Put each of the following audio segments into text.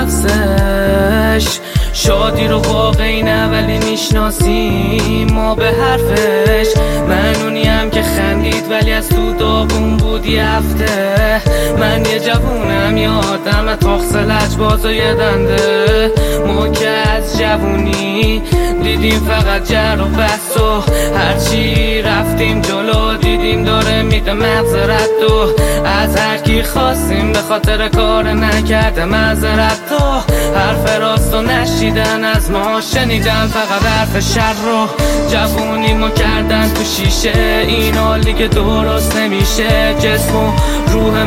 لفظش، شادی رو واقعی نه ولی میشناسیم ما به حرفش. من اونیم که خندید ولی از تو داغون بود یه هفته. من یه جوونم یادم تاخص لجباز و یه دنده. ما که از جوونی دیدیم فقط جر و بس و هرچی رفتیم جلو دیدیم داره میده مغزرت و از هرکی خواستیم به خاطر کار نکرده معذرت و حرف راست و نشیدن از ما شنیدن فقط حرف شر رو. جوونی ما کردن تو شیشه این حالی که درست نمیشه. جسم و روح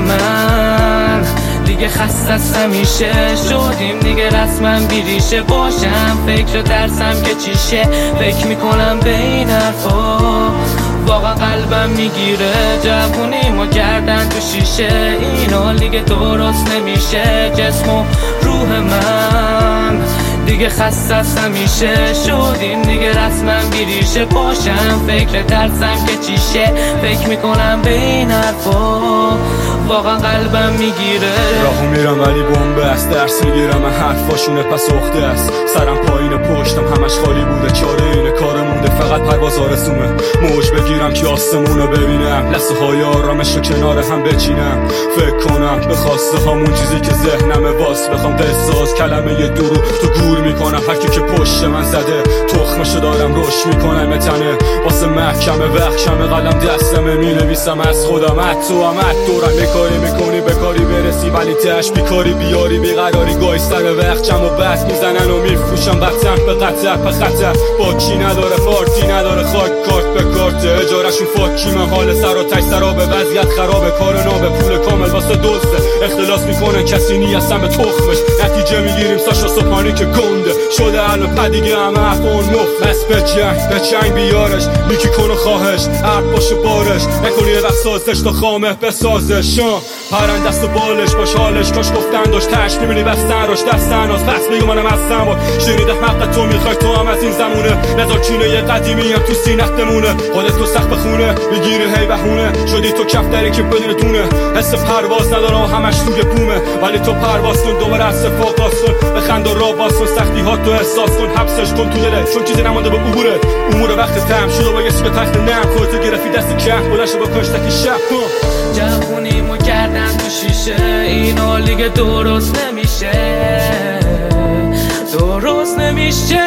من دیگه خسته است همیشه. شدیم دیگه رسما بیریشه باشم فکر و درسم که چیشه. فکر میکنم به این حرفا واقعا قلبم میگیره. جوونی ما کردن تو شیشه این حالی که درست نمیشه. جسم و روح من دیگه خسته است همیشه. شدیم دیگه رسما بیریشه باشم فکر درسم که چیشه. فکر میکنم به این حرفا واقعا قلبم میگیره. راهو میرم ولی بمبه است درس میگیرم من حرفاشونه پس اخته است. سرم پایین پشتم همش خالی بوده چاره اینه کار مونده فقط پرواز آرزومه. موج بگیرم که آسمونو ببینم لحظه های آرامش رو کنار هم بچینم. فکر کنم به خواسته هامون چیزی که ذهنمه واس بخوام قصه از کلمه یه دورو تو گور میکنم. هرکی که پشت من زده تخمشو دارم روش میکنم تنه واسه محکمه وحشمه قلم دستمه مینویسم از خودم تو هم دورم میکاری میکنی به کاری برسی ولی تش بیکاری بیاری بیقراری گاهی سر وقتم و بس میزنن و میفروشم بطن به قطع به خطر با کی نداره پارتی نداره خاک کارت به کارت اجارشون فاکی. من حال سر و تش سرا به وضعیت خرابه کار نابه پول کامل واسه دوسته اختلاس میکنن کسی نیستم به تخمش. نتیجه میگیریم ساشا سوپانی که گنده شده الان پدیگه همه افون مفلس به جنگ بیارش میکی کنو خواهش عرب باشه بارش نکنی یه وقت سازش تا خامه بسازش. پرند دست و بالش باش حالش کاش گفتن داشت تش میبینی بستن راش دستن از پس میگو منم هستم با شنیده حق تو میخوای تو هم از این زمونه نزار کینه یه قدیمی هم تو سینت نمونه. خودت تو سخت بخونه میگیری هی بهونه شدی تو کفتری که بدون دونه حس پرواز ندارم همش توی بومه ولی تو پرواز کن دوباره از صفا باز کن بخند و را باز کن سختی ها تو احساس کن حبسش کن تو دلت چون چیزی نمانده به عبورت. امور وقت تم شده با یه سیب تخت نم خودتو گرفتی دست کم بلنشه با کشتکی شب. جوونی ما کردن تو شیشه این حالی که درست نمیشه درست نمیشه.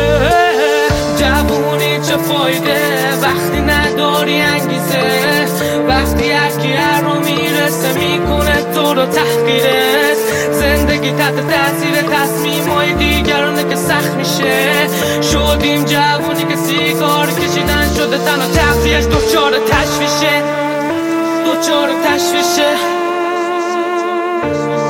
جوونی چه فایده وقتی نداری انگیزه وقتی هرکی هر رو میرسه میکنه تو رو تحقیرت. زندگی تحت تاثیر تصمیمای دیگرانه که سخت میشه. شدیم جوونی که سیگار کشیدن شده تنها تغذیه‌اش دچار تشویشه.